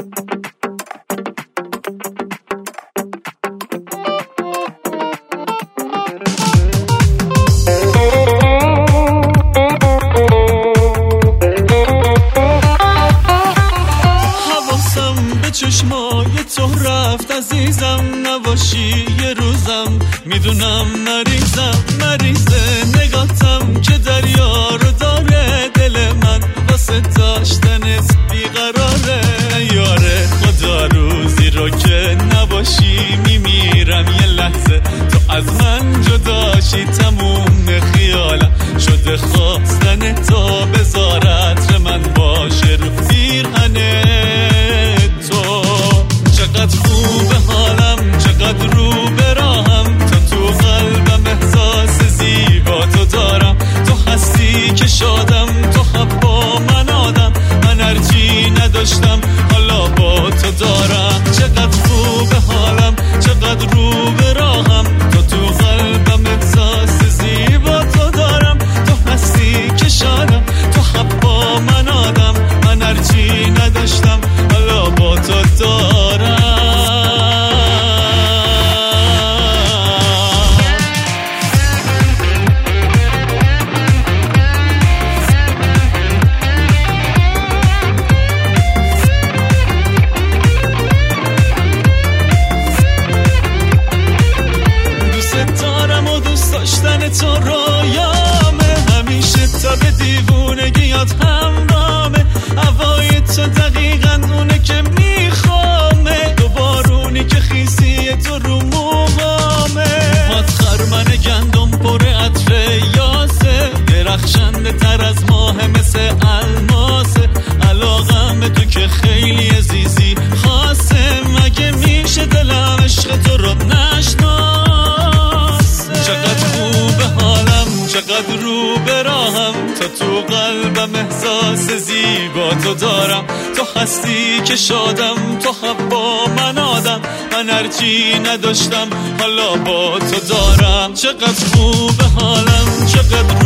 چشمای تو رفت عزیزم، نباشی یه روزم میدونم مریضه نگاتم که دریا رو داره، دل من واسه داشتنت بیقراره. یاره خدا روزی رو که نباشی میمیرم یه لحظه، تو از من جداشی تموم خیالم شده خواستن تو بذارت من باشه رو پیرهنه. چقدر خوبه حالم، چقدر رو به راهم، تو قلبم احساس زیبا تو دارم. تو هستی که شادم، تو حبا من آدم، من هرچی نداشتم حالا با تو دارم. چقدر خوبه حالم، چقدر رو به راهم، تو قلبم احساس زیبا تو دارم. تو هستی که شادم، تو حبا من آدم، من هرچی نداشتم حالا با تو دارم. داشتن تو رویامه، همیشه تا به دیوونگیات همرامه. هوای تو دقیقاً اونه که میخوامه، دو بارونی که خیسی تو رو موهامه. هات خرمن گندم پر عطر یاسه، درخشنده تر از ماه مثل الماسه. علاقم تو که خیلی عزیزی خاصه، مگه میشه دلم عشق تو رو نشناسه. چقدر خوبه حالم، چقدر رو به راهم، تو قلبم احساس زیبا تو دارم. تو هستی که شادم، تو حبا من آدم، من هرچی نداشتم حالا با تو دارم. چقدر خوبه حالم، چقدر